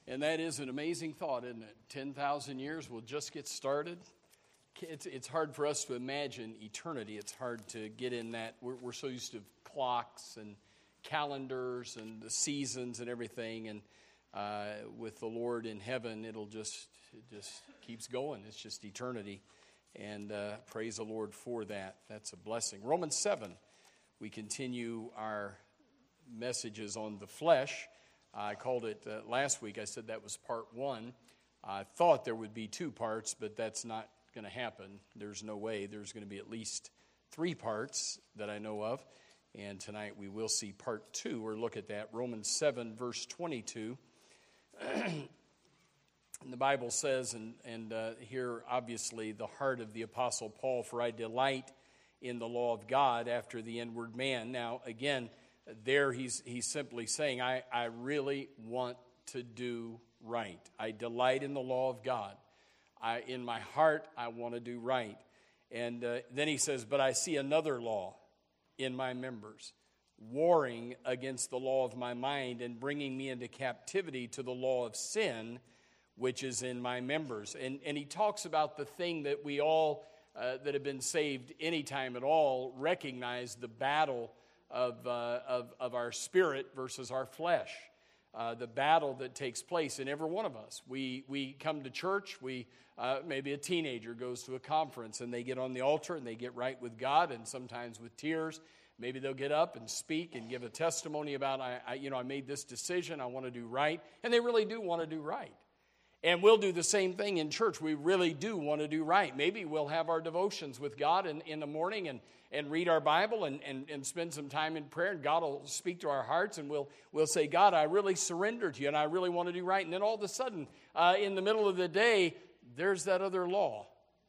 And that is an amazing thought, isn't it? 10,000 years, we'll just get started. It's hard for us to imagine eternity. It's hard to get in that. We're so used to clocks and calendars and the seasons and everything. And with the Lord in heaven, it just keeps going. It's just eternity. And praise the Lord for that. That's a blessing. Romans 7, we continue our messages on the flesh. I called it last week. I said that was part 1. I thought there would be 2 parts, but that's not going to happen. There's no way. There's going to be at least 3 parts that I know of. And tonight we will see part 2 or look at that. Romans 7, verse 22. And the Bible says, and here obviously the heart of the Apostle Paul, for I delight in the law of God after the inward man. Now, again, there he's simply saying, I really want to do right. I delight in the law of God. In my heart, I want to do right. And then he says, but I see another law in my members, warring against the law of my mind and bringing me into captivity to the law of sin, which is in my members. And he talks about the thing that we all that have been saved any time at all recognize, the battle of our spirit versus our flesh. The battle that takes place in every one of us. We come to church, maybe a teenager goes to a conference and they get on the altar and they get right with God, and sometimes with tears. Maybe they'll get up and speak and give a testimony about, I made this decision, I want to do right. And they really do want to do right. And we'll do the same thing in church. We really do want to do right. Maybe we'll have our devotions with God in the morning and read our Bible and spend some time in prayer, and God will speak to our hearts, and we'll say, God, I really surrender to you, and I really want to do right. And then all of a sudden, in the middle of the day, there's that other law.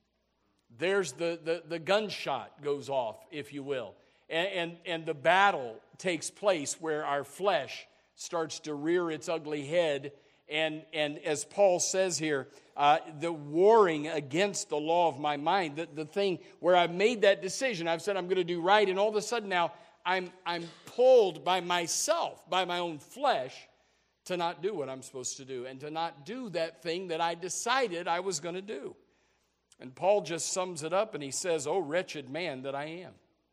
There's the gunshot goes off, if you will. And the battle takes place where our flesh starts to rear its ugly head. And as Paul says here, the warring against the law of my mind, the thing where I've made that decision, I've said I'm going to do right, and all of a sudden now I'm pulled by myself, by my own flesh, to not do what I'm supposed to do, and to not do that thing that I decided I was going to do. And Paul just sums it up, and he says, "O wretched man that I am,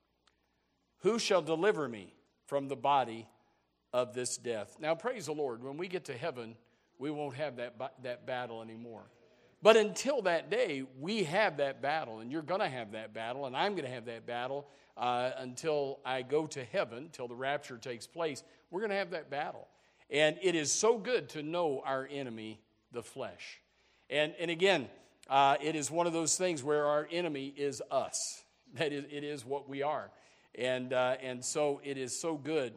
who shall deliver me from the body of this death?" Now, praise the Lord, when we get to heaven, we won't have that battle anymore. But until that day, we have that battle, and you're going to have that battle, and I'm going to have that battle until I go to heaven, till the rapture takes place. We're going to have that battle. And it is so good to know our enemy, the flesh. And again, it is one of those things where our enemy is us. That is, it is what we are. And so it is so good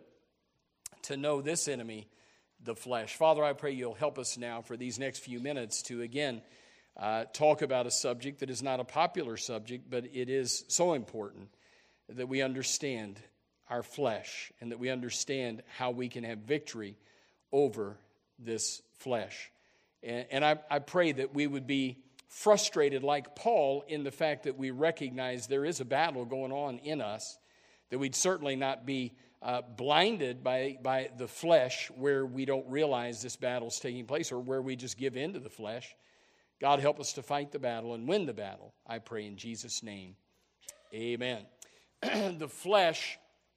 to know this enemy, the flesh. Father, I pray you'll help us now for these next few minutes to, again, talk about a subject that is not a popular subject, but it is so important that we understand our flesh and that we understand how we can have victory over this flesh. And I pray that we would be frustrated like Paul in the fact that we recognize there is a battle going on in us, that we'd certainly not be blinded by the flesh where we don't realize this battle's taking place, or where we just give in to the flesh. God, help us to fight the battle and win the battle, I pray in Jesus' name. Amen. The flesh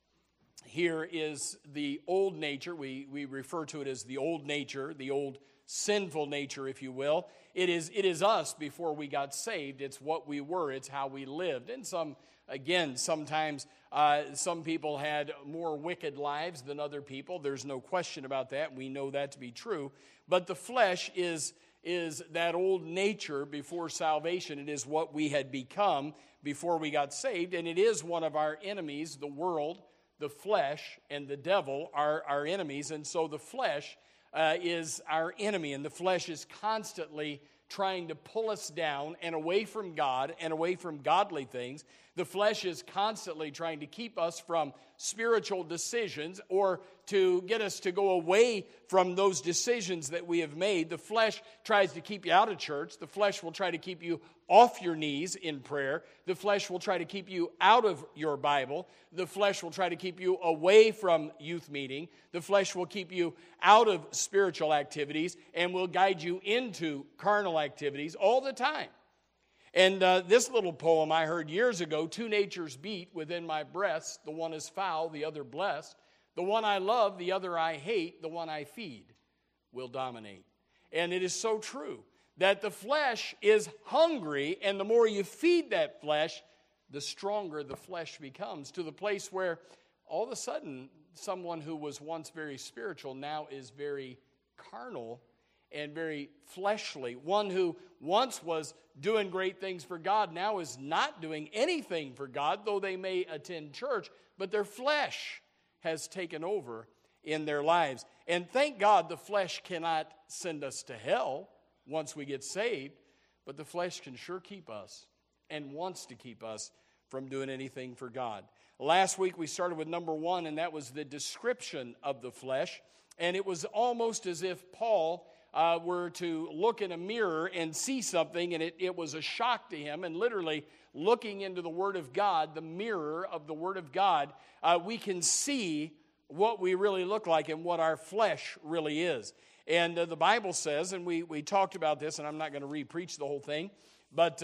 here is the old nature. We refer to it as the old nature, the old sinful nature, if you will. It is us before we got saved. It's what we were. It's how we lived. And sometimes some people had more wicked lives than other people. There's no question about that. We know that to be true. But the flesh is that old nature before salvation. It is what we had become before we got saved. And it is one of our enemies. The world, the flesh, and the devil are our enemies. And so the flesh is our enemy. And the flesh is constantly trying to pull us down and away from God and away from godly things. The flesh is constantly trying to keep us from spiritual decisions, or to get us to go away from those decisions that we have made. The flesh tries to keep you out of church. The flesh will try to keep you off your knees in prayer. The flesh will try to keep you out of your Bible. The flesh will try to keep you away from youth meeting. The flesh will keep you out of spiritual activities and will guide you into carnal activities all the time. And this little poem I heard years ago, two natures beat within my breast. The one is foul, the other blessed. The one I love, the other I hate. The one I feed will dominate. And it is so true that the flesh is hungry, and the more you feed that flesh, the stronger the flesh becomes, to the place where all of a sudden someone who was once very spiritual now is very carnal and very fleshly. One who once was doing great things for God now is not doing anything for God, though they may attend church, but their flesh has taken over in their lives. And thank God the flesh cannot send us to hell once we get saved, but the flesh can sure keep us and wants to keep us from doing anything for God. Last week we started with number 1, and that was the description of the flesh. And it was almost as if Paul were to look in a mirror and see something, and it was a shock to him. And literally looking into the Word of God, the mirror of the Word of God, we can see what we really look like and what our flesh really is. And the Bible says, and we talked about this, and I'm not going to re-preach the whole thing, but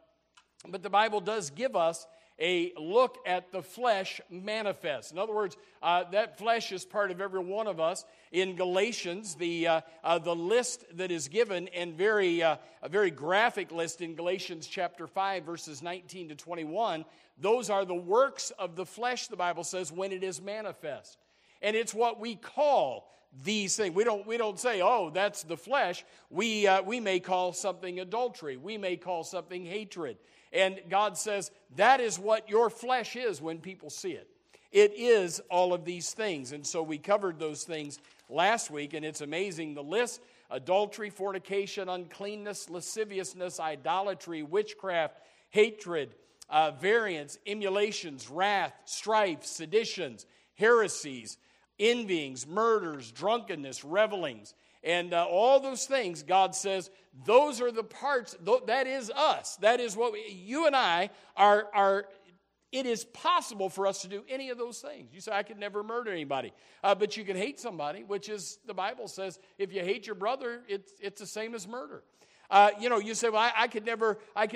the Bible does give us a look at the flesh manifest. In other words, that flesh is part of every one of us. In Galatians, the list that is given, and a very graphic list in Galatians chapter 5, verses 19 to 21, those are the works of the flesh, the Bible says, when it is manifest. And it's what we call these things. We don't say, oh, that's the flesh. We may call something adultery. We may call something hatred. And God says that is what your flesh is when people see it. It is all of these things. And so we covered those things last week, and it's amazing the list: adultery, fornication, uncleanness, lasciviousness, idolatry, witchcraft, hatred, variance, emulations, wrath, strife, seditions, heresies, envyings, murders, drunkenness, revelings. And all those things, God says, those are the parts, that is us. That is what you and I are. It is possible for us to do any of those things. You say, I could never murder anybody. But you can hate somebody, which is, the Bible says, if you hate your brother, it's the same as murder. You say, well, I could never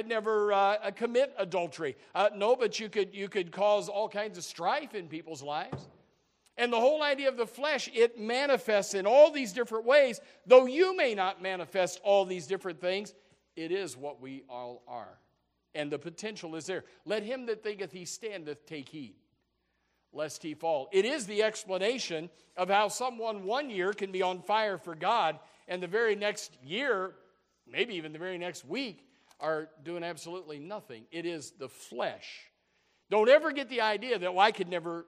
commit adultery. No, but you could cause all kinds of strife in people's lives. And the whole idea of the flesh, it manifests in all these different ways. Though you may not manifest all these different things, it is what we all are. And the potential is there. Let him that thinketh he standeth take heed, lest he fall. It is the explanation of how someone one year can be on fire for God, and the very next year, maybe even the very next week, are doing absolutely nothing. It is the flesh. Don't ever get the idea that, well, I could never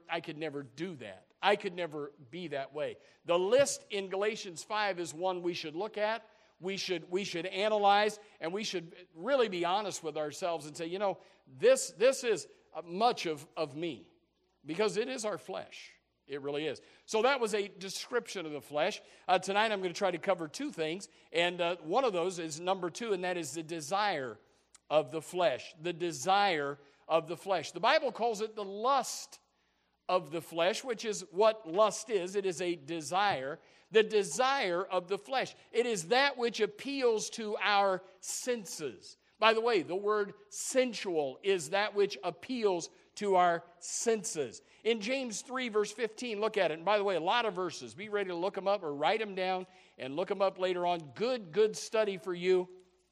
do that. I could never be that way. The list in Galatians 5 is one we should look at. We should analyze, and we should really be honest with ourselves and say, this is much of me, because it is our flesh. It really is. So that was a description of the flesh. Tonight I'm going to try to cover two things, and one of those is number 2, and that is the desire of the flesh. The desire of the flesh. The Bible calls it the lust of the flesh, which is what lust is. It is a desire. The desire of the flesh. It is that which appeals to our senses. By the way, the word sensual is that which appeals to our senses. In James 3, verse 15, look at it. And by the way, a lot of verses. Be ready to look them up or write them down and look them up later on. Good study for you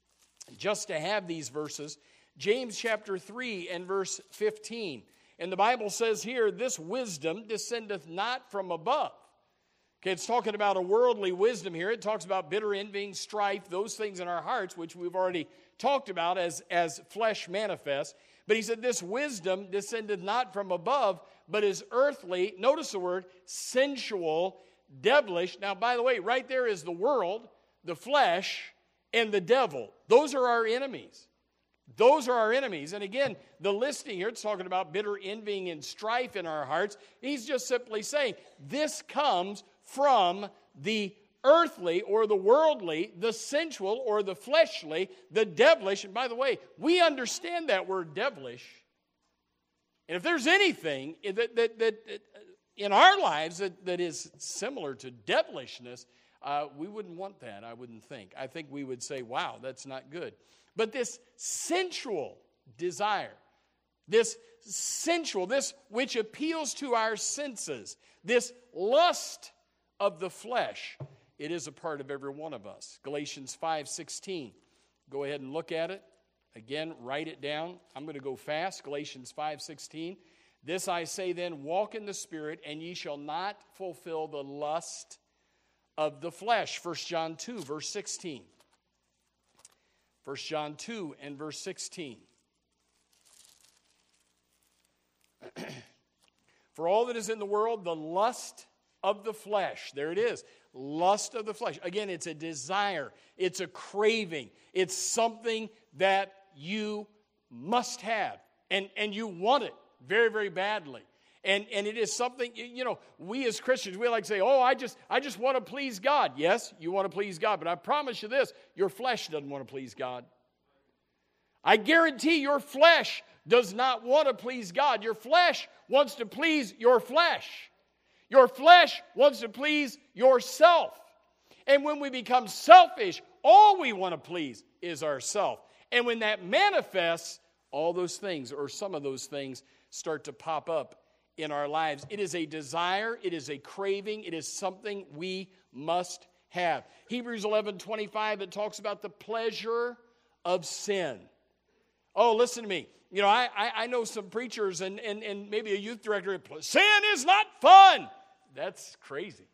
just to have these verses. James chapter 3 and verse 15. And the Bible says here, this wisdom descendeth not from above. Okay, it's talking about a worldly wisdom here. It talks about bitter envying, strife, those things in our hearts, which we've already talked about as flesh manifests. But he said, this wisdom descended not from above, but is earthly. Notice the word, sensual, devilish. Now, by the way, right there is the world, the flesh, and the devil. Those are our enemies. Those are our enemies. And again, the listing here, it's talking about bitter envying and strife in our hearts. He's just simply saying this comes from the earthly or the worldly, the sensual or the fleshly, the devilish. And by the way, we understand that word devilish. And if there's anything that in our lives that is similar to devilishness, we wouldn't want that, I wouldn't think. I think we would say, wow, that's not good. But this sensual desire, this sensual, this which appeals to our senses, this lust of the flesh, it is a part of every one of us. Galatians 5:16. Go ahead and look at it. Again, write it down. I'm going to go fast. Galatians 5:16. This I say then, walk in the Spirit, and ye shall not fulfill the lust of the flesh. 1 John 2, verse 16. 1 John 2 and verse 16. For all that is in the world, the lust of the flesh. There it is. Lust of the flesh. Again, it's a desire. It's a craving. It's something that you must have. And you want it very, very badly. And it is something, we as Christians, we like to say, oh, I just want to please God. Yes, you want to please God. But I promise you this, your flesh doesn't want to please God. I guarantee your flesh does not want to please God. Your flesh wants to please your flesh. Your flesh wants to please yourself. And when we become selfish, all we want to please is ourself. And when that manifests, all those things, or some of those things, start to pop up in our lives. It is a desire, it is a craving, it is something we must have. Hebrews 11:25, it talks about the pleasure of sin. Oh, listen to me. I know some preachers and maybe a youth director, sin is not fun. That's crazy.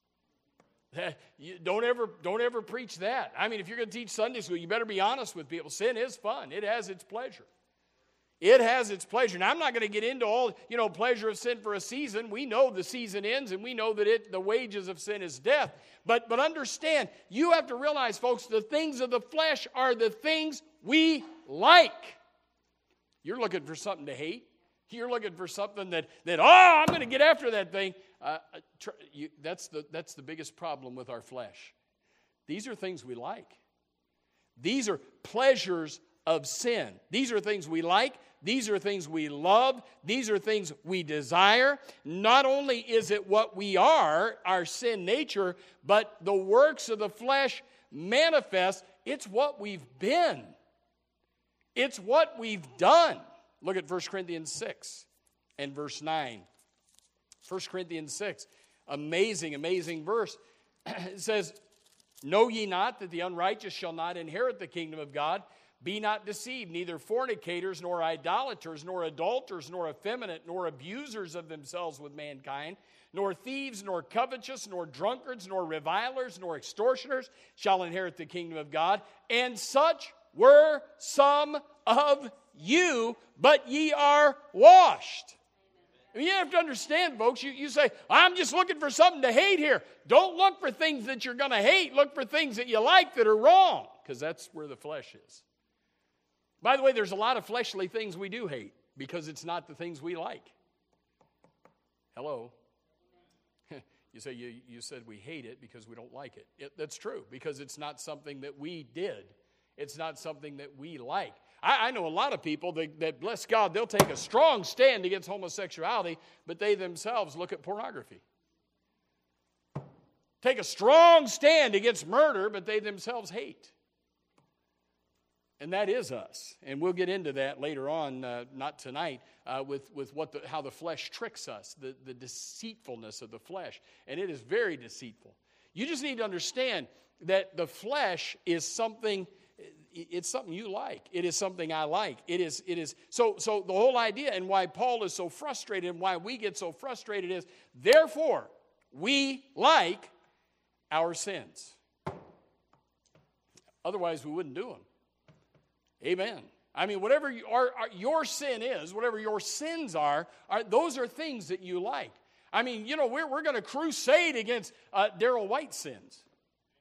Don't ever preach that. I mean, if you're going to teach Sunday school, you better be honest with people. Sin is fun. It has its pleasure. It has its pleasure. Now, I'm not going to get into all, pleasure of sin for a season. We know the season ends, and we know that the wages of sin is death. But understand, you have to realize, folks, the things of the flesh are the things we like. You're looking for something to hate. You're looking for something that I'm going to get after that thing. That's the biggest problem with our flesh. These are things we like. These are pleasures of sin. These are things we like. These are things we love. These are things we desire. Not only is it what we are, our sin nature, but the works of the flesh manifest. It's what we've been. It's what we've done. Look at 1 Corinthians 6 and verse 9. 1 Corinthians 6, amazing verse. It says, know ye not that the unrighteous shall not inherit the kingdom of God? Be not deceived, neither fornicators, nor idolaters, nor adulterers, nor effeminate, nor abusers of themselves with mankind, nor thieves, nor covetous, nor drunkards, nor revilers, nor extortioners shall inherit the kingdom of God. And such were some of you, but ye are washed. I mean, you have to understand, folks, you say, I'm just looking for something to hate here. Don't look for things that you're going to hate. Look for things that you like that are wrong, because that's where the flesh is. By the way, there's a lot of fleshly things we do hate because it's not the things we like. Hello? You say you said we hate it because we don't like it. That's true, because it's not something that we did. It's not something that we like. I know a lot of people that, bless God, they'll take a strong stand against homosexuality, but they themselves look at pornography. Take a strong stand against murder, but they themselves hate. And that is us. And we'll get into that later on, not tonight, with how the flesh tricks us, the deceitfulness of the flesh. And it is very deceitful. You just need to understand that the flesh is something. It's something you like. It is something I like. It is. So the whole idea and why Paul is so frustrated and why we get so frustrated is, therefore, we like our sins. Otherwise, we wouldn't do them. Amen. I mean, whatever your sin is, whatever your sins are, those are things that you like. I mean, we're going to crusade against Darrell White's sins.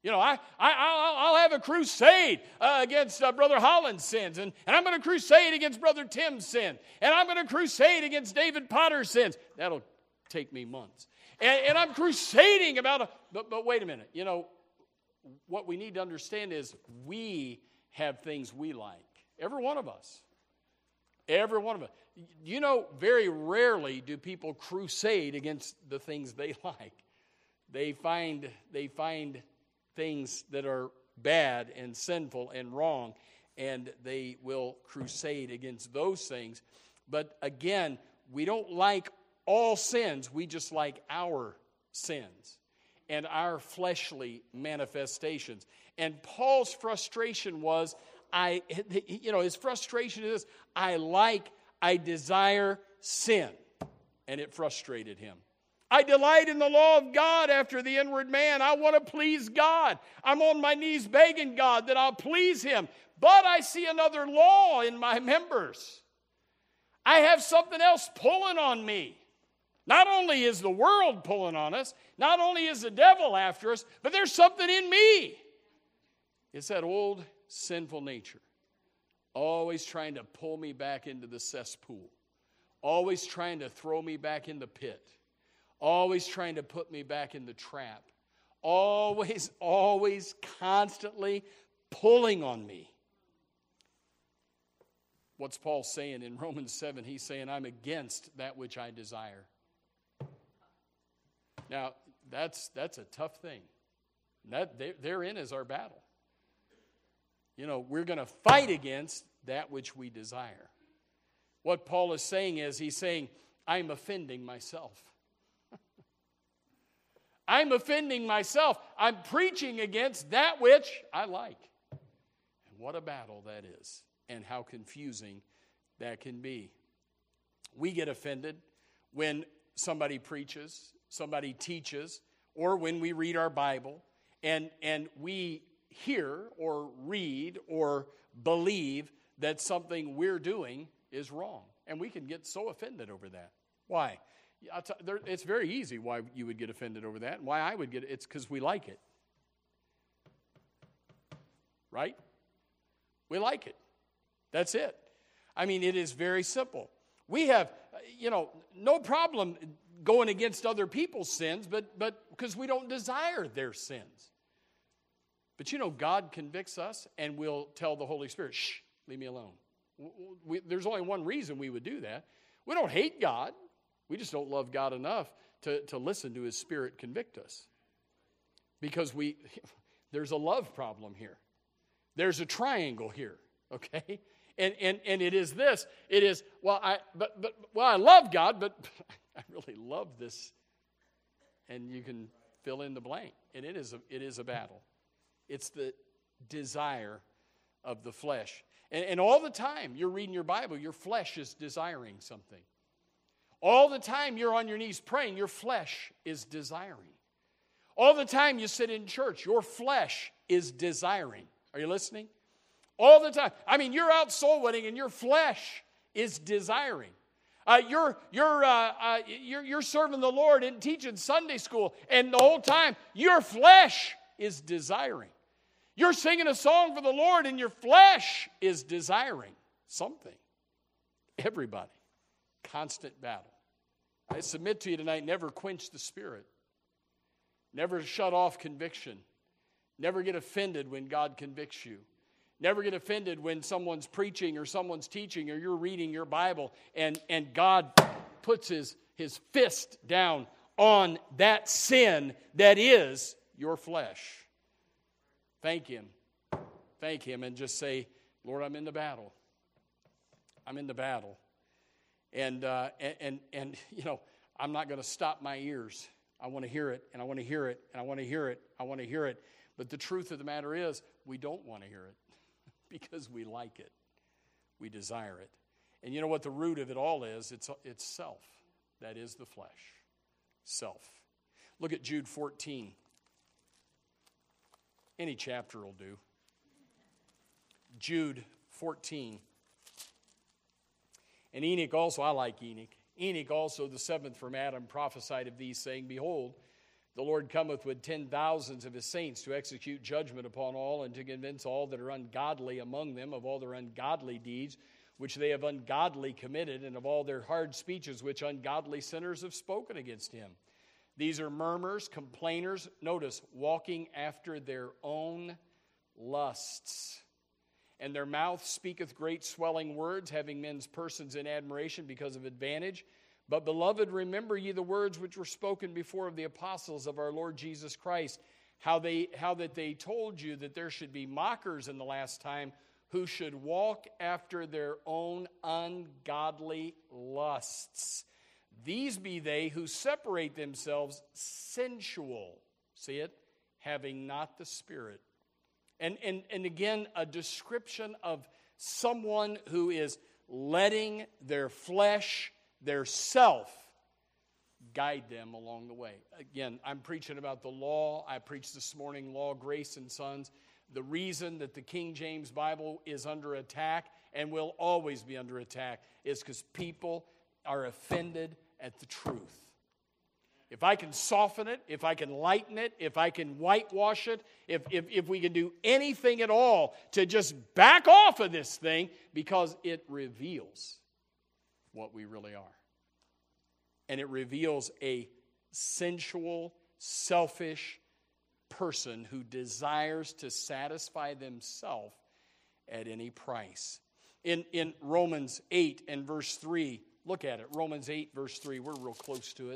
I'll have a crusade against Brother Holland's sins, and I'm going to crusade against Brother Tim's sin, and I'm going to crusade against David Potter's sins. That'll take me months. And I'm crusading about but wait a minute. What we need to understand is we have things we like. Every one of us. Every one of us. Very rarely do people crusade against the things they like. They find things that are bad and sinful and wrong, and they will crusade against those things. But again, we don't like all sins. We just like our sins and our fleshly manifestations. And Paul's frustration was, his frustration is, I desire sin. And it frustrated him. I delight in the law of God after the inward man. I want to please God. I'm on my knees begging God that I'll please Him. But I see another law in my members. I have something else pulling on me. Not only is the world pulling on us, not only is the devil after us, but there's something in me. It's that old sinful nature. Always trying to pull me back into the cesspool. Always trying to throw me back in the pit. Always trying to put me back in the trap. Always, constantly pulling on me. What's Paul saying in Romans 7? He's saying, I'm against that which I desire. Now, that's a tough thing. Therein is our battle. We're going to fight against that which we desire. What Paul is saying is, he's saying, I'm offending myself. I'm offending myself. I'm preaching against that which I like. And what a battle that is, and how confusing that can be. We get offended when somebody preaches, somebody teaches, or when we read our Bible, and we hear or read or believe that something we're doing is wrong. And we can get so offended over that. Why? It's very easy why you would get offended over that, and why I would get it. It's because we like it. Right? We like it. That's it. I mean, it is very simple. We have, no problem going against other people's sins, but because we don't desire their sins. But God convicts us, and we'll tell the Holy Spirit, shh, leave me alone. There's only one reason we would do that. We don't hate God. We just don't love God enough to listen to His Spirit convict us. Because there's a love problem here. There's a triangle here, okay? And it is this. It is, I love God, but I really love this. And you can fill in the blank. And it is a battle. It's the desire of the flesh. And all the time you're reading your Bible, your flesh is desiring something. All the time you're on your knees praying, your flesh is desiring. All the time you sit in church, your flesh is desiring. Are you listening? All the time. I mean, you're out soul winning and your flesh is desiring. You're serving the Lord and teaching Sunday school, and the whole time your flesh is desiring. You're singing a song for the Lord and your flesh is desiring something. Everybody. Constant battle. I submit to you tonight, never quench the Spirit. Never shut off conviction. Never get offended when God convicts you. Never get offended when someone's preaching or someone's teaching or you're reading your Bible and God puts his fist down on that sin that is your flesh. Thank Him. Thank Him and just say, Lord, I'm in the battle. I'm in the battle. And I'm not going to stop my ears. I want to hear it, and I want to hear it, and I want to hear it, I want to hear it. But the truth of the matter is, we don't want to hear it because we like it. We desire it. And you know what the root of it all is? It's self. That is the flesh. Self. Look at Jude 14. Any chapter will do. Jude 14. And Enoch also, I like Enoch. Enoch also, the seventh from Adam, prophesied of these, saying, Behold, The Lord cometh with 10,000s of his saints to execute judgment upon all, and to convince all that are ungodly among them of all their ungodly deeds, which they have ungodly committed, and of all their hard speeches which ungodly sinners have spoken against him. These are murmurers, complainers, notice, walking after their own lusts. And their mouth speaketh great swelling words, having men's persons in admiration because of advantage. But, beloved, remember ye the words which were spoken before of the apostles of our Lord Jesus Christ, how that they told you that there should be mockers in the last time, who should walk after their own ungodly lusts. These be they who separate themselves sensual, see it, having not the Spirit. And again, a description of someone who is letting their flesh, their self, guide them along the way. Again, I'm preaching about the law. I preached this morning, Law, Grace, and Sons. The reason that the King James Bible is under attack and will always be under attack is because people are offended at the truth. If I can soften it, if I can lighten it, if I can whitewash it, if we can do anything at all to just back off of this thing, because it reveals what we really are. And it reveals a sensual, selfish person who desires to satisfy themselves at any price. In Romans 8 and verse 3, look at it. Romans 8 verse 3, we're real close to it.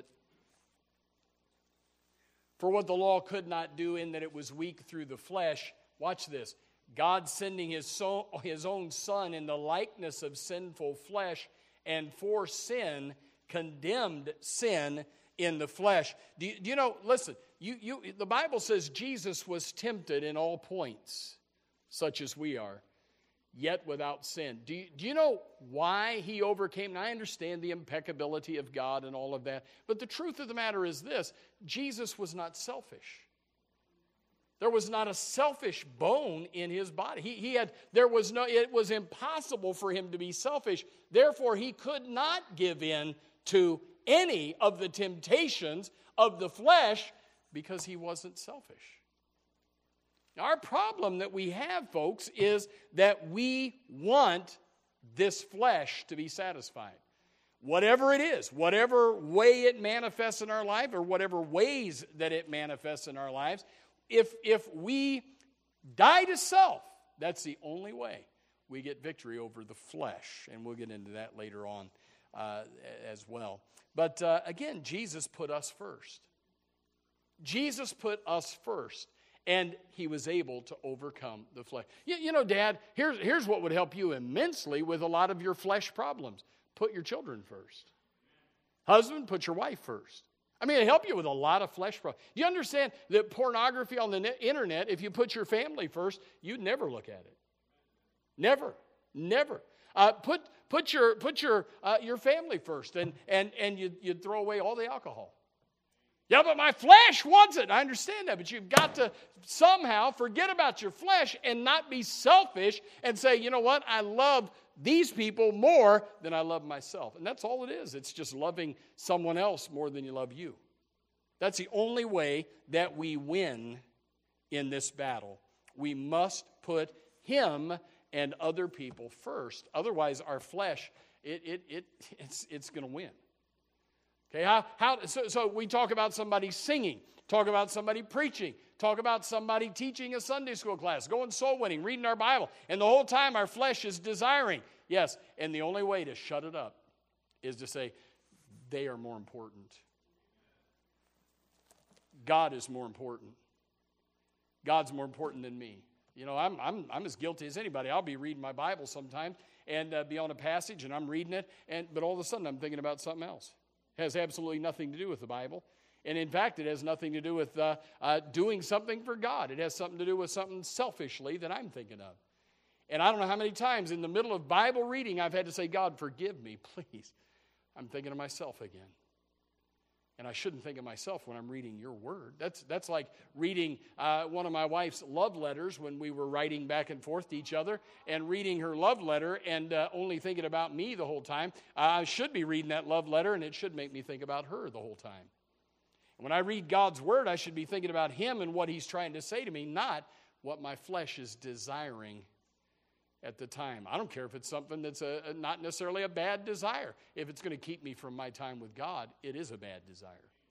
For what the law could not do in that it was weak through the flesh, watch this, God sending his own Son in the likeness of sinful flesh, and for sin, condemned sin in the flesh. Do you know, listen, the Bible says Jesus was tempted in all points, such as we are, yet without sin. Do you know why he overcame? And I understand the impeccability of God and all of that, but the truth of the matter is this: Jesus was not selfish. There was not a selfish bone in his body. It was impossible for him to be selfish. Therefore, he could not give in to any of the temptations of the flesh because he wasn't selfish. Now, our problem that we have, folks, is that we want this flesh to be satisfied. Whatever it is, whatever way it manifests in our life, or whatever ways that it manifests in our lives, if we die to self, that's the only way we get victory over the flesh. And we'll get into that later on as well. But again, Jesus put us first. Jesus put us first. And he was able to overcome the flesh. You know, Dad, here's what would help you immensely with a lot of your flesh problems. Put your children first. Husband, put your wife first. I mean, it'll help you with a lot of flesh problems. Do you understand that pornography on the internet, if you put your family first, you'd never look at it. Never. Put your family first, and you'd throw away all the alcohol. Yeah, but my flesh wants it. I understand that, but you've got to somehow forget about your flesh and not be selfish and say, you know what, I love these people more than I love myself. And that's all it is. It's just loving someone else more than you love you. That's the only way that we win in this battle. We must put him and other people first. Otherwise, our flesh, it's going to win. Okay, so we talk about somebody singing, talk about somebody preaching, talk about somebody teaching a Sunday school class, going soul winning, reading our Bible, and the whole time our flesh is desiring. Yes, and the only way to shut it up is to say, they are more important. God is more important. God's more important than me. You know, I'm as guilty as anybody. I'll be reading my Bible sometimes and be on a passage and I'm reading it, but all of a sudden I'm thinking about something else. It has absolutely nothing to do with the Bible. And in fact, it has nothing to do with doing something for God. It has something to do with something selfishly that I'm thinking of. And I don't know how many times in the middle of Bible reading I've had to say, God, forgive me, please. I'm thinking of myself again. And I shouldn't think of myself when I'm reading your word. That's like reading one of my wife's love letters when we were writing back and forth to each other, and reading her love letter and only thinking about me the whole time. I should be reading that love letter, and it should make me think about her the whole time. When I read God's word, I should be thinking about him and what he's trying to say to me, not what my flesh is desiring at the time. I don't care if it's something that's not necessarily a bad desire. If it's going to keep me from my time with God, it is a bad desire.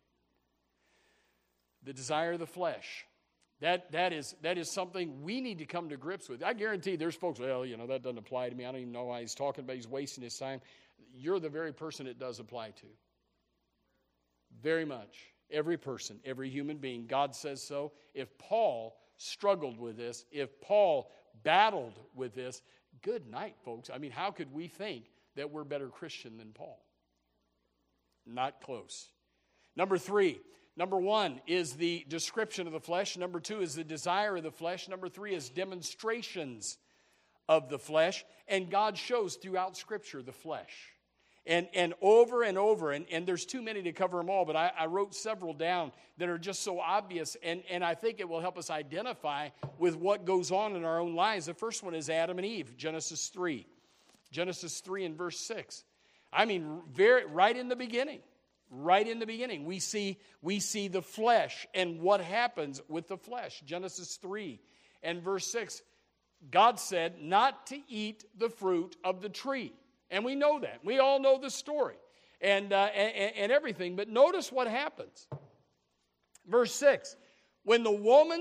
The desire of the flesh. That is something we need to come to grips with. I guarantee there's folks, well, that doesn't apply to me. I don't even know why he's talking about. He's wasting his time. You're the very person it does apply to. Very much. Every person, every human being. God says so. If Paul struggled with this, if Paul battled with this, good night, folks. I mean, how could we think that we're better Christian than Paul? Not close. Number 3. Number 1 is the description of the flesh. Number 2 is the desire of the flesh. Number 3 is demonstrations of the flesh. And God shows throughout Scripture the flesh. And over and over, and there's too many to cover them all, but I wrote several down that are just so obvious, and I think it will help us identify with what goes on in our own lives. The first one is Adam and Eve, Genesis 3. Genesis 3 and verse 6. I mean, right in the beginning, we see the flesh and what happens with the flesh. Genesis 3 and verse 6, God said not to eat the fruit of the tree. And we know that. We all know the story and everything. But notice what happens. Verse 6, when the woman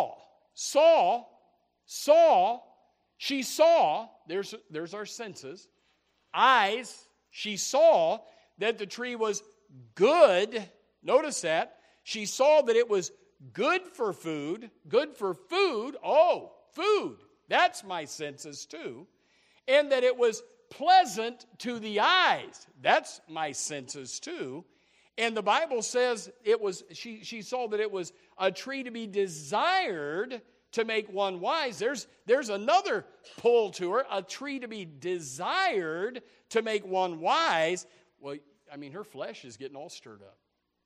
she saw, there's our senses, eyes, she saw that the tree was good. Notice that. She saw that it was good for food. Oh, food. That's my senses too. And that it was pleasant to the eyes. That's my senses too. And the Bible says she saw that it was a tree to be desired to make one wise. There's another pull to her, a tree to be desired to make one wise. Well, I mean, her flesh is getting all stirred up.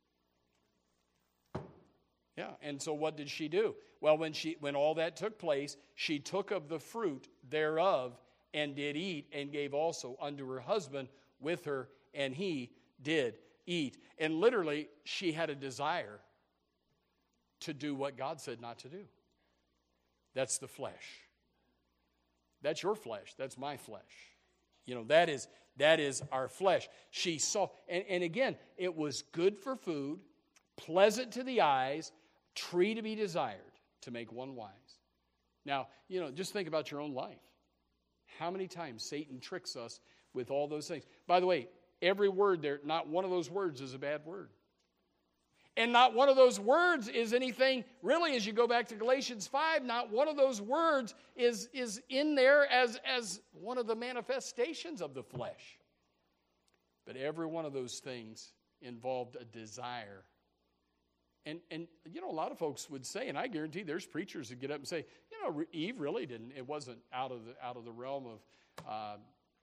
Yeah, and so what did she do? Well, when all that took place, she took of the fruit thereof and did eat, and gave also unto her husband with her, and he did eat. And literally, she had a desire to do what God said not to do. That's the flesh. That's your flesh. That's my flesh. That is our flesh. She saw, and again, it was good for food, pleasant to the eyes, tree to be desired to make one wise. Now, just think about your own life. How many times Satan tricks us with all those things. By the way, every word there, not one of those words is a bad word. And not one of those words is anything, really, as you go back to Galatians 5, not one of those words is in there as one of the manifestations of the flesh. But every one of those things involved a desire. And a lot of folks would say, and I guarantee there's preachers who get up and say, Eve really didn't. It wasn't out of the realm of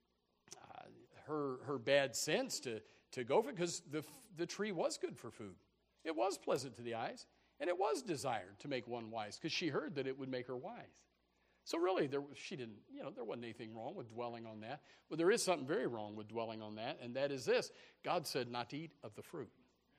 her bad sense to go for it, because the tree was good for food. It was pleasant to the eyes, and it was desired to make one wise, because she heard that it would make her wise. So really, there wasn't anything wrong with dwelling on that. But there is something very wrong with dwelling on that, and that is this: God said not to eat of the fruit.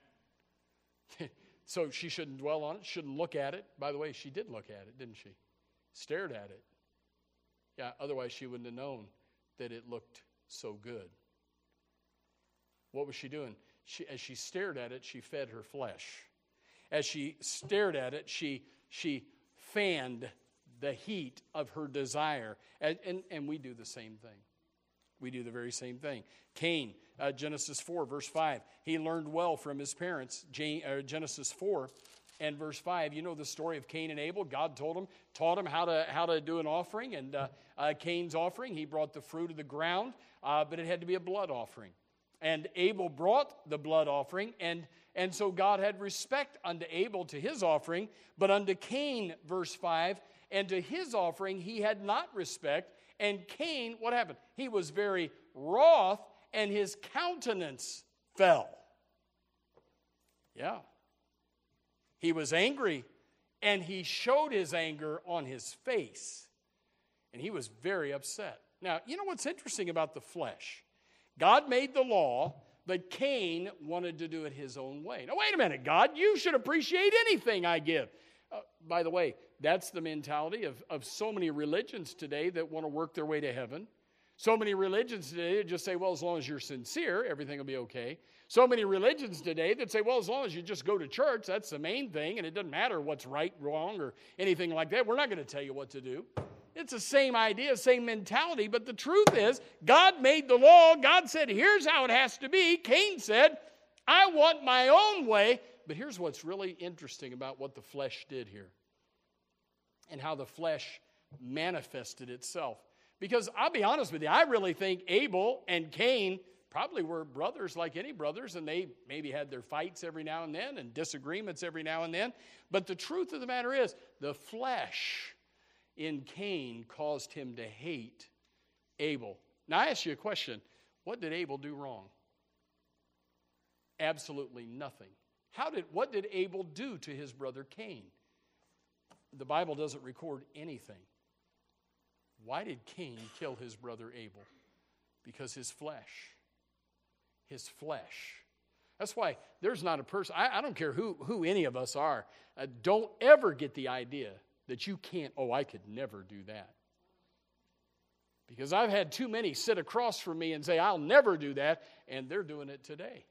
So she shouldn't dwell on it, shouldn't look at it. By the way, she did look at it, didn't she? Stared at it. Yeah, otherwise she wouldn't have known that it looked so good. What was she doing? As she stared at it, she fed her flesh. As she stared at it, she fanned the heat of her desire. And we do the same thing. We do the very same thing. Cain, Genesis 4, verse 5. He learned well from his parents. Genesis 4 and verse 5. You know the story of Cain and Abel. God taught him how to do an offering. And Cain's offering, he brought the fruit of the ground, but it had to be a blood offering. And Abel brought the blood offering, and so God had respect unto Abel to his offering, but unto Cain, verse 5, and to his offering he had not respect. And Cain, what happened? He was very wroth, and his countenance fell. Yeah. He was angry, and he showed his anger on his face. And he was very upset. Now, you know what's interesting about the flesh? God made the law But Cain wanted to do it his own way. Now, wait a minute, God, you should appreciate anything I give. By the way, that's the mentality of so many religions today that want to work their way to heaven. So many religions today that just say, well, as long as you're sincere, everything will be okay. So many religions today that say, well, as long as you just go to church, that's the main thing, and it doesn't matter what's right, wrong, or anything like that. We're not going to tell you what to do. It's the same idea, same mentality, but the truth is, God made the law. God said, here's how it has to be. Cain said, I want my own way. But here's what's really interesting about what the flesh did here and how the flesh manifested itself. Because I'll be honest with you, I really think Abel and Cain probably were brothers like any brothers, and they maybe had their fights every now and then and disagreements every now and then. But the truth of the matter is, the flesh in Cain caused him to hate Abel. Now, I ask you a question. What did Abel do wrong? Absolutely nothing. What did Abel do to his brother Cain? The Bible doesn't record anything. Why did Cain kill his brother Abel? Because his flesh. His flesh. That's why there's not a person, I don't care who any of us are, don't ever get the idea that you can't, I could never do that. Because I've had too many sit across from me and say, I'll never do that, and they're doing it today.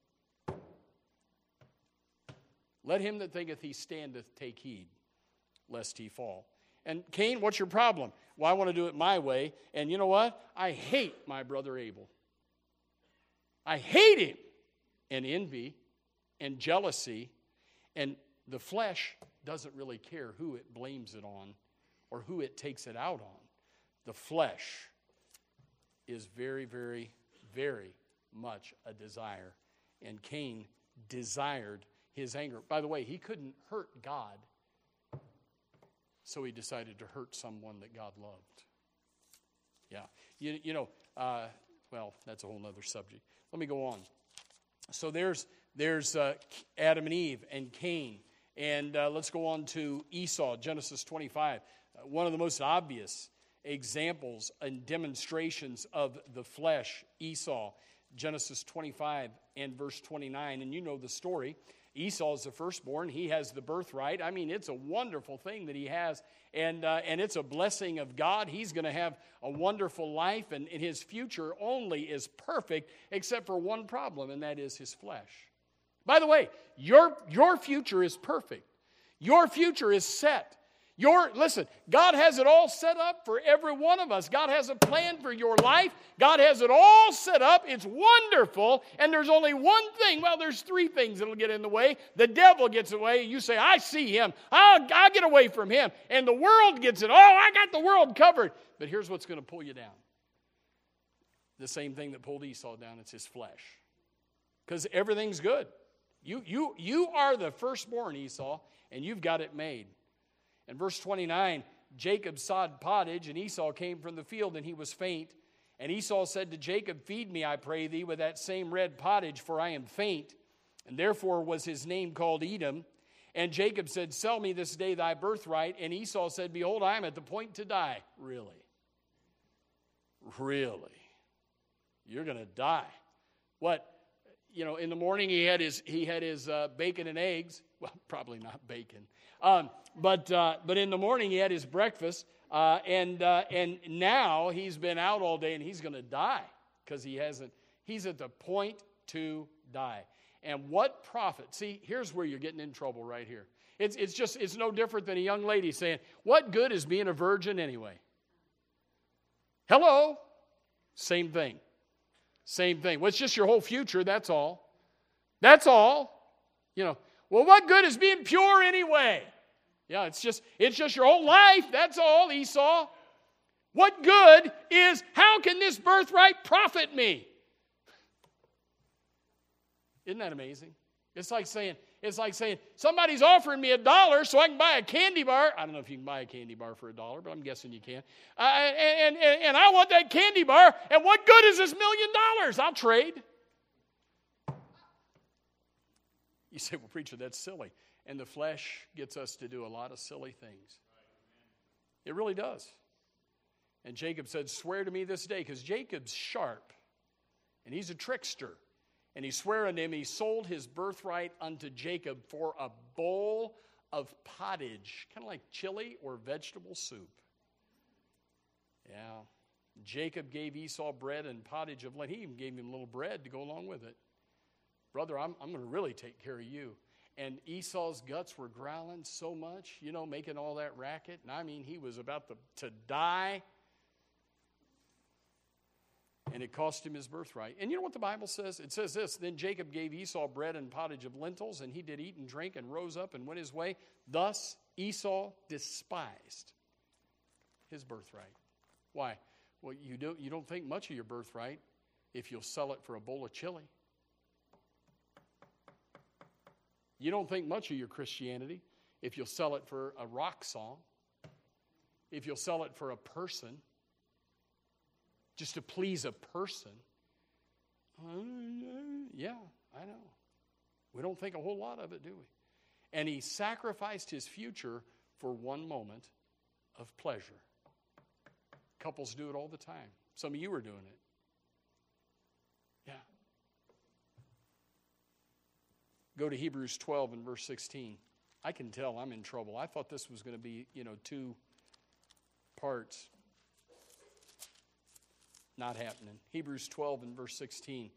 Let him that thinketh he standeth take heed, lest he fall. And Cain, what's your problem? Well, I want to do it my way. And you know what? I hate my brother Abel. I hate him. And envy and jealousy. And the flesh doesn't really care who it blames it on or who it takes it out on. The flesh is very, very, very much a desire. And Cain desired his anger. By the way, he couldn't hurt God, so he decided to hurt someone that God loved. Yeah. Well, that's a whole other subject. Let me go on. So there's Adam and Eve and Cain. And let's go on to Esau, Genesis 25. One of the most obvious examples and demonstrations of the flesh, Esau, Genesis 25 and verse 29. And you know the story. Esau is the firstborn. He has the birthright. I mean, it's a wonderful thing that he has, and it's a blessing of God. He's going to have a wonderful life, and his future only is perfect, except for one problem, and that is his flesh. By the way, your future is perfect. Your future is set. Listen, God has it all set up for every one of us. God has a plan for your life. God has it all set up. It's wonderful. And there's only one thing. Well, there's three things that'll get in the way. The devil gets away. You say, I see him. I'll get away from him. And the world gets it. I got the world covered. But here's what's going to pull you down. The same thing that pulled Esau down. It's his flesh. Because everything's good. You are the firstborn, Esau, and you've got it made. In verse 29, Jacob sowed pottage, and Esau came from the field, and he was faint. And Esau said to Jacob, feed me, I pray thee, with that same red pottage, for I am faint. And therefore was his name called Edom. And Jacob said, sell me this day thy birthright. And Esau said, behold, I am at the point to die. Really? You're going to die. What? In the morning he had his bacon and eggs. Well, probably not bacon. But in the morning he had his breakfast, and now he's been out all day and he's going to die because he's at the point to die. And what profit? See, here's where you're getting in trouble right here. It's no different than a young lady saying, what good is being a virgin anyway? Hello? Same thing. Well, it's just your whole future, that's all. Well, what good is being pure anyway? Yeah, it's just your whole life, that's all, Esau. What good is, how can this birthright profit me? Isn't that amazing? It's like saying, somebody's offering me $1 so I can buy a candy bar. I don't know if you can buy a candy bar for $1, but I'm guessing you can. And I want that candy bar, and what good is this $1 million? I'll trade. You say, well, preacher, that's silly. And the flesh gets us to do a lot of silly things. It really does. And Jacob said, swear to me this day, because Jacob's sharp, and he's a trickster. And he sware unto him, he sold his birthright unto Jacob for a bowl of pottage, kind of like chili or vegetable soup. Yeah. Jacob gave Esau bread and pottage of land. He even gave him a little bread to go along with it. Brother, I'm going to really take care of you. And Esau's guts were growling so much, making all that racket. And I mean, he was about to die. And it cost him his birthright. And you know what the Bible says? It says this, then Jacob gave Esau bread and pottage of lentils, and he did eat and drink and rose up and went his way. Thus Esau despised his birthright. Why? Well, you don't think much of your birthright if you'll sell it for a bowl of chili. You don't think much of your Christianity if you'll sell it for a rock song, if you'll sell it for a person, just to please a person. Yeah, I know. We don't think a whole lot of it, do we? And he sacrificed his future for one moment of pleasure. Couples do it all the time. Some of you are doing it. Yeah. Go to Hebrews 12 and verse 16. I can tell I'm in trouble. I thought this was going to be, 2 parts. Not happening. Hebrews 12 and verse 16.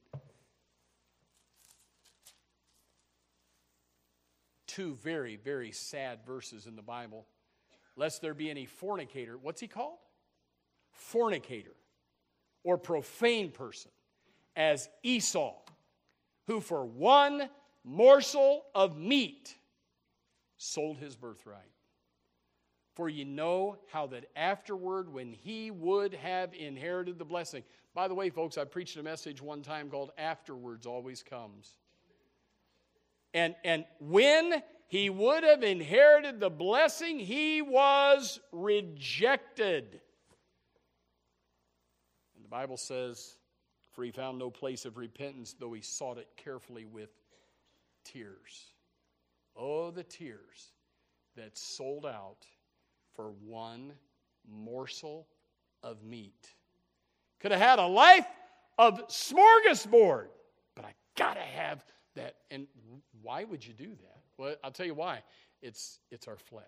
2 very, very sad verses in the Bible. Lest there be any fornicator. What's he called? Fornicator. Or profane person. As Esau. Who for one morsel of meat sold his birthright. For ye know how that afterward, when he would have inherited the blessing. By the way, folks, I preached a message one time called Afterwards Always Comes. And when he would have inherited the blessing, he was rejected. And the Bible says, for he found no place of repentance, though he sought it carefully with tears. Oh, the tears that sold out for one morsel of meat. Could have had a life of smorgasbord, but I got to have that. And why would you do that? Well, I'll tell you why. It's our flesh.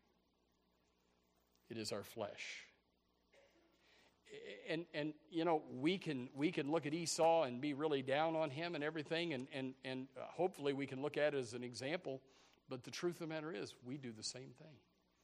It is our flesh. And we can look at Esau and be really down on him and everything, and hopefully we can look at it as an example. But the truth of the matter is, we do the same thing.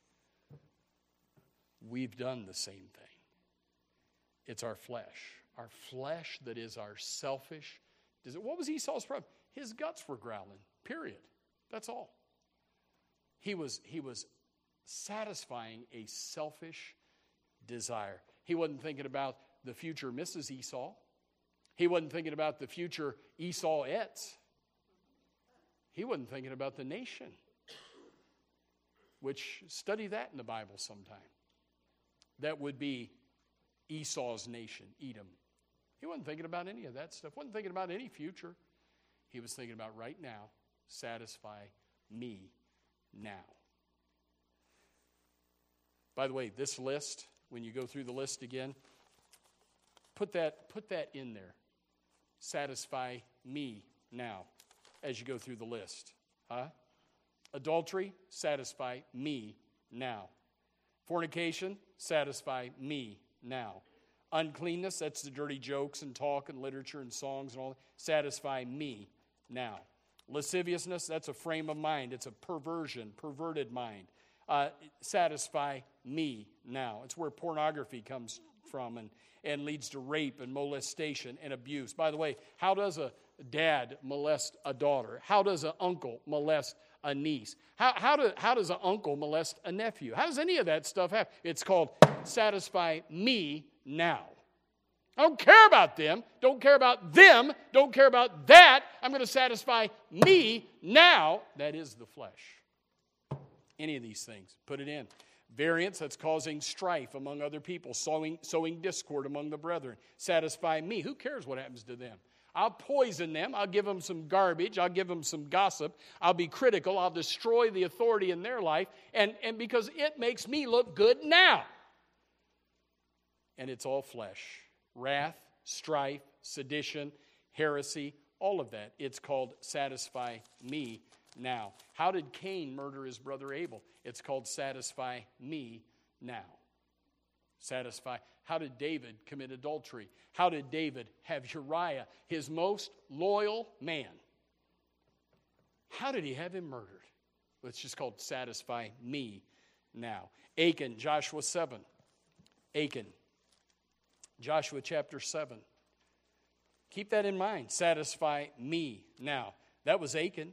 We've done the same thing. It's our flesh. Our flesh that is our selfish. What was Esau's problem? His guts were growling, period. That's all. He was satisfying a selfish desire. He wasn't thinking about the future Mrs. Esau. He wasn't thinking about the future Esauettes. He wasn't thinking about the nation. Which, study that in the Bible sometime. That would be Esau's nation, Edom. He wasn't thinking about any of that stuff. Wasn't thinking about any future. He was thinking about right now, satisfy me now. By the way, this list, when you go through the list again, put that in there. Satisfy me now as you go through the list. Adultery, satisfy me now. Fornication, satisfy me now. Uncleanness, that's the dirty jokes and talk and literature and songs and all that. Satisfy me now. Lasciviousness, that's a frame of mind. It's a perverted mind. Satisfy me now. It's where pornography comes from and leads to rape and molestation and abuse. By the way, how does a dad molest a daughter? How does an uncle molest a niece? How does an uncle molest a nephew? How does any of that stuff happen? It's called satisfy me now. I don't care about them. Don't care about them. Don't care about that. I'm going to satisfy me now. That is the flesh. Any of these things, put it in. Variance, that's causing strife among other people, sowing discord among the brethren. Satisfy me. Who cares what happens to them? I'll poison them. I'll give them some garbage. I'll give them some gossip. I'll be critical. I'll destroy the authority in their life. And because it makes me look good now. And it's all flesh. Wrath, strife, sedition, heresy, all of that. It's called satisfy me now. How did Cain murder his brother Abel? It's called satisfy me now. Satisfy. How did David commit adultery? How did David have Uriah, his most loyal man? How did he have him murdered? Well, it's just called satisfy me now. Achan, Joshua 7. Achan, Joshua chapter 7. Keep that in mind. Satisfy me now. That was Achan.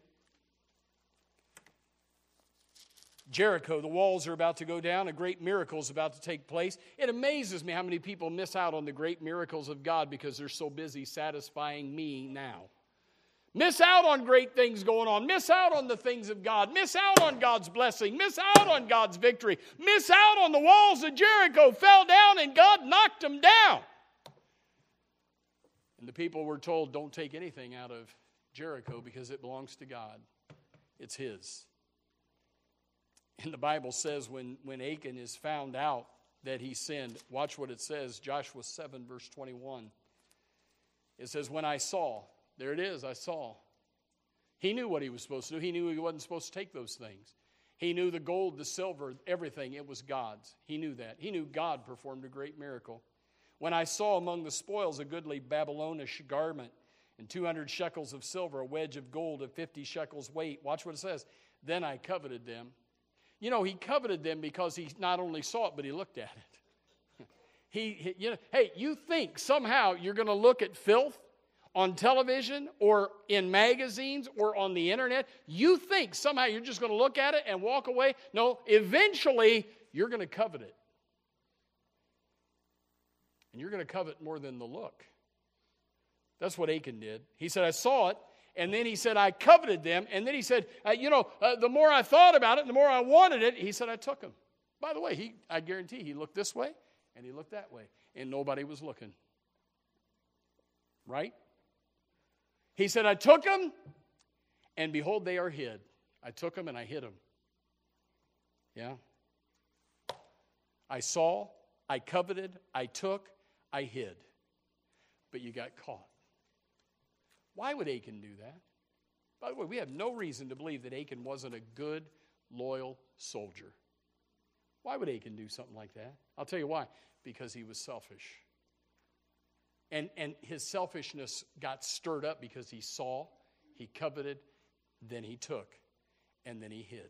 Jericho, the walls are about to go down. A great miracle is about to take place. It amazes me how many people miss out on the great miracles of God because they're so busy satisfying me now. Miss out on great things going on. Miss out on the things of God. Miss out on God's blessing. Miss out on God's victory. Miss out on the walls of Jericho fell down and God knocked them down. And the people were told, don't take anything out of Jericho because it belongs to God. It's His. And the Bible says when Achan is found out that he sinned, watch what it says, Joshua 7 verse 21. It says, when I saw, there it is, I saw. He knew what he was supposed to do. He knew he wasn't supposed to take those things. He knew the gold, the silver, everything, it was God's. He knew that. He knew God performed a great miracle. When I saw among the spoils a goodly Babylonish garment and 200 shekels of silver, a wedge of gold of 50 shekels weight. Watch what it says. Then I coveted them. You know, he coveted them because he not only saw it, but he looked at it. Hey, you think somehow you're going to look at filth on television or in magazines or on the internet? You think somehow you're just going to look at it and walk away? No, eventually you're going to covet it. And you're going to covet more than the look. That's what Achan did. He said, I saw it. And then he said, I coveted them. And then he said, the more I thought about it, the more I wanted it, he said, I took them. By the way, I guarantee he looked this way and he looked that way. And nobody was looking. Right? He said, I took them, and behold, they are hid. I took them and I hid them. Yeah? I saw, I coveted, I took, I hid. But you got caught. Why would Achan do that? By the way, we have no reason to believe that Achan wasn't a good, loyal soldier. Why would Achan do something like that? I'll tell you why. Because he was selfish. And his selfishness got stirred up because he saw, he coveted, then he took, and then he hid.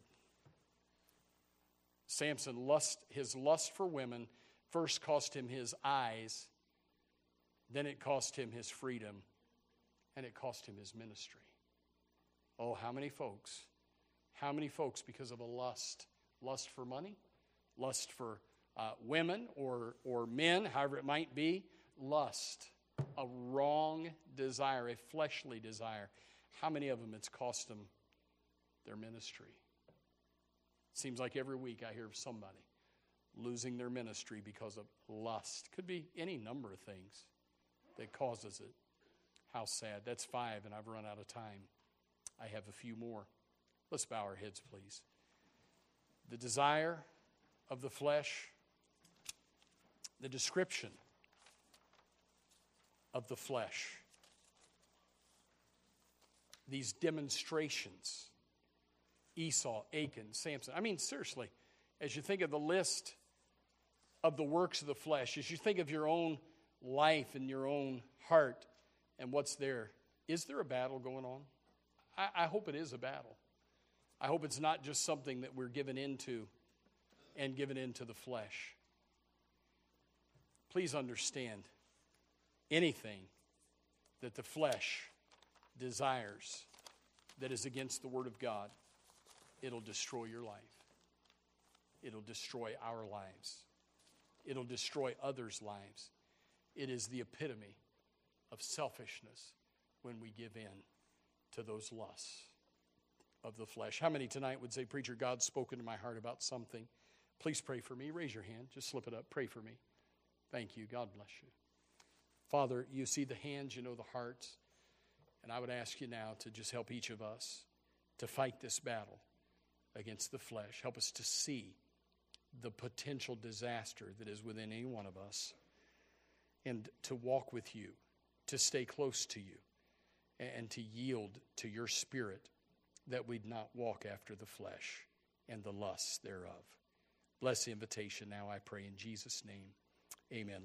Samson, his lust for women first cost him his eyes, then it cost him his freedom, and it cost him his ministry. Oh, how many folks, because of a lust for money, lust for women or men, however it might be, lust, a wrong desire, a fleshly desire. How many of them it's cost them their ministry? It seems like every week I hear of somebody losing their ministry because of lust. Could be any number of things that causes it. How sad. That's 5, and I've run out of time. I have a few more. Let's bow our heads, please. The desire of the flesh, the description of the flesh, these demonstrations, Esau, Achan, Samson. I mean, seriously, as you think of the list of the works of the flesh, as you think of your own life and your own heart and what's there, is there a battle going on? I hope it is a battle. I hope it's not just something that we're given into and given into the flesh. Please understand, anything that the flesh desires that is against the Word of God, it'll destroy your life. It'll destroy our lives. It'll destroy others' lives. It is the epitome of selfishness when we give in to those lusts of the flesh. How many tonight would say, Preacher, God's spoken to my heart about something? Please pray for me. Raise your hand. Just slip it up. Pray for me. Thank you. God bless you. Father, you see the hands, you know the hearts. And I would ask you now to just help each of us to fight this battle against the flesh. Help us to see the potential disaster that is within any one of us and to walk with you, to stay close to you, and to yield to your Spirit, that we'd not walk after the flesh and the lusts thereof. Bless the invitation now, I pray in Jesus' name. Amen.